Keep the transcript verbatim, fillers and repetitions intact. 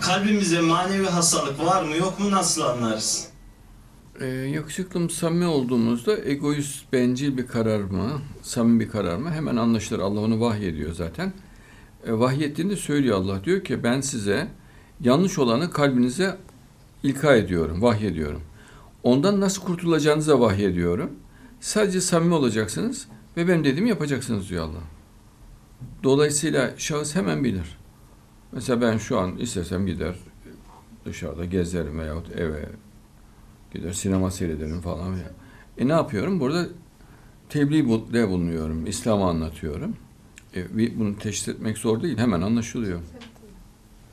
kalbimizde manevi hastalık var mı yok mu, nasıl anlarız? Ee, yakışıklım samimi olduğumuzda egoist, bencil bir karar mı, samimi bir karar mı hemen anlaşılır. Allah onu vahyediyor zaten. E, vahyettiğinde söylüyor Allah. Diyor ki ben size yanlış olanı kalbinize ilka ediyorum, vahyediyorum. Ondan nasıl kurtulacağınıza vahyediyorum. Sadece samimi olacaksınız ve benim dediğimi yapacaksınız diyor Allah. Dolayısıyla şahıs hemen bilir. Mesela ben şu an istesem gider dışarıda gezerim veyahut eve gider sinema seyrederim falan. E ne yapıyorum? Burada tebliğde bulunuyorum, İslam'ı anlatıyorum. E, bunu teşhis etmek zor değil, hemen anlaşılıyor.